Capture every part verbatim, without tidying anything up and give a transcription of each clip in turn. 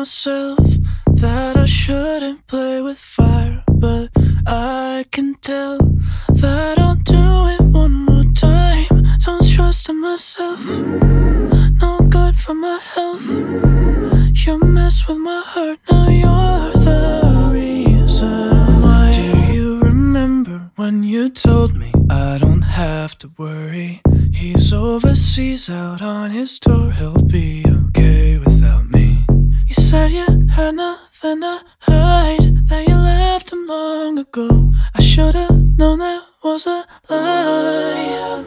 myself that I shouldn't play with fire, but I can tell that I'll do it one more time. Don't trust in myself, no good for my health. You mess with my heart, now you're the reason why. Do you remember when you told me I don't have to worry? He's overseas out on his tour, he'll be okay without me. You said you had nothing to hide, that you left him long ago. I should've known that was a lie.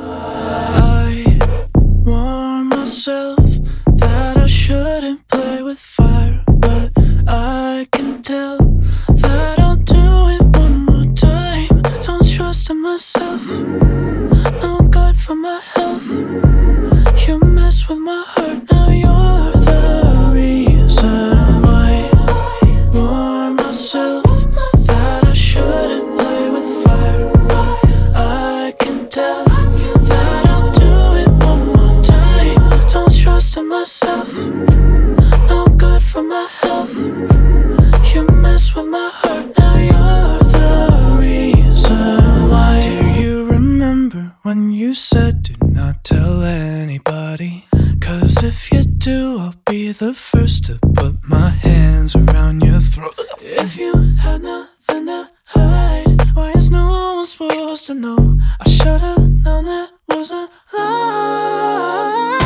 I warned myself that I shouldn't play with fire, but I can tell that I'll do it one more time. Don't trust in myself, no good for my health. You mess with my heart, now you're the reason why. I warned myself that I shouldn't play with fire, but I can tell that I'll do it one more time. Don't trust in myself, no good for my health. You mess with my heart, now you're the reason why. Do you remember when you said do not tell anybody? Cause if you do, I'll be the first to put my hands around your throat. If you had nothing to hide, why is no one supposed to know? I should've known that was a lie.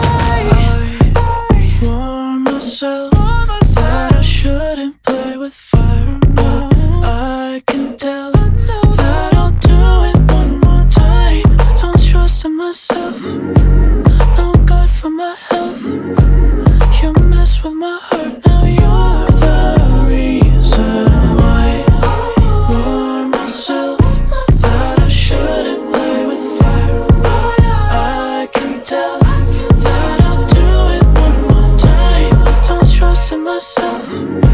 I warned myself that I shouldn't play with fire, but I can tell that I'll do it one more time. Don't trust in myself, no good for my health. You mess with my heart, now you're the reason why. I warned myself that I shouldn't play with fire, but I can tell that I'll do it one more time. Don't trust in myself.